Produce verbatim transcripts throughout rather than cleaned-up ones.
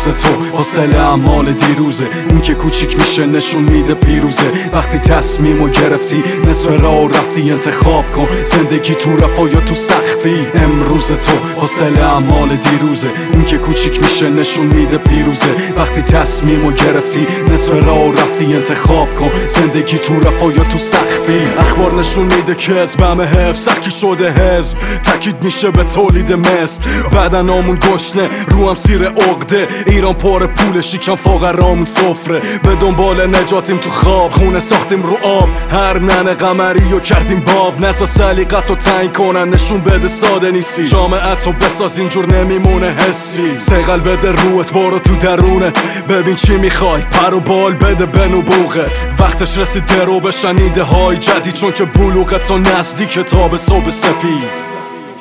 تو حاصل اعمال دیروزه. اون که کوچیک میشه نشون میده پیروزه. وقتی تصمیمو گرفتی نصف راه رفتی، انتخاب کن زندگی تو رفا یا تو سختی. امروز تو حاصل اعمال دیروزه. اون که کوچیک میشه نشون میده پیروزه. وقتی تصمیمو گرفتی نصف راه رفتی، انتخاب کن زندگی تو رفا یا تو سختی. اخبار نشون میده که حزب همه حفظ سکی شده، حزب تاکید میشه به تولید مثل. بدنامون گشنه رو هم سیر عقده، ایران پر پول شیکم فقرامون سفره. به دنبال نجاتیم تو خواب، خونه ساختیم رو آب. هر ننه قمری و کردیم باب. نزا سلیقت رو تعیین کنن نشون بده ساده نیستی. جامعت رو بساز اینجور نمیمونه حسی. سیقل بده روت برو تو درونت، ببین چی میخوای پر و بال بده به نبوغت. وقتش رسیده رو بشن ایده های جدید، چون که بلوغت تا نزدیک تاب صبح سپید.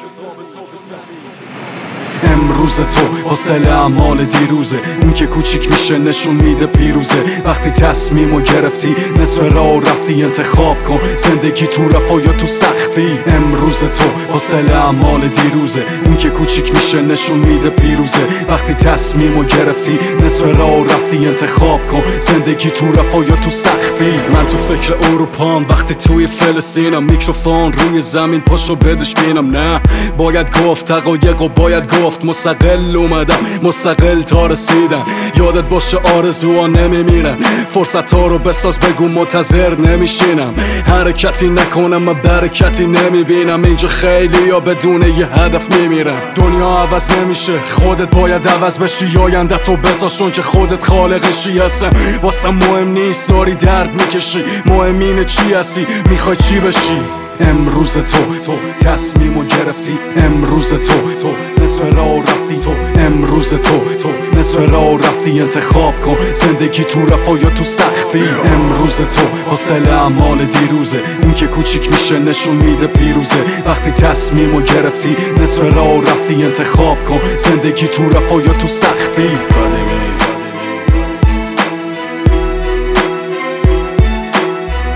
امروز تو حاصل اعمال دیروزه. اون که کوچیک میشه نشون میده پیروزه. وقتی تصمیمو گرفتی نصف راه رفتی، انتخاب کن زندگی تو رفا یا تو سختی. امروز تو حاصل اعمال دیروزه. اون که کوچیک میشه نشون میده پیروزه. وقتی تصمیمو گرفتی نصف راه رفتی، انتخاب کن زندگی تو رفا یا تو سختی. من تو فکر اروپام وقتی توی فلسطینم، میکروفون روی زمین پاشو بدش بینم. نه باید گفت حقایق باید گفت، مستقل اومدم مستقل تا رسیدم. یادت باشه آرزوها نمیمیرن، فرصت ها رو بساز بگو منتظر نمیشینم. حرکتی نکنم و برکتی نمیبینم. اینجا خیلی یا بدون یه هدف میمیرن. دنیا عوض نمیشه خودت باید عوض بشی. آینده تو بسازشون که خودت خالقشی. هستم واسه مهم نیست داری درد میکشی، مهم اینه چی هستی میخوای چی بشی. امروز تو تو تصمیمو گرفتی. امروز تو تو نصف راه رفتی. تو امروز تو تو نصف راه رفتی، انتخاب کن زندگی تو رفا یا تو سختی. امروز تو حاصل اعمال دیروزه. اون که کوچیک میشه نشون میده پیروزه. وقتی تصمیمو گرفتی نصف راه رفتی، انتخاب کن زندگی تو رفا یا تو سختی.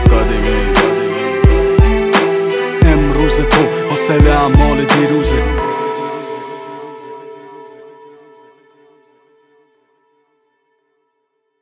امروز تو حاصل اعمال دیروزه.